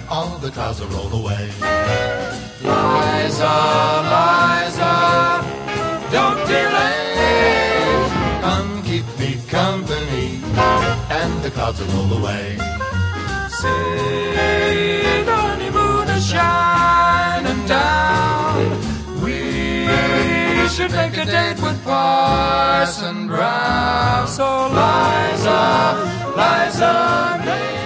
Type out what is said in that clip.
all the clouds will roll away. Liza, Liza, don't delay. Come keep me company, and the clouds will roll away. Say, the honeymoon is shining down. We should make a date with Parson Brown. So Liza, Liza,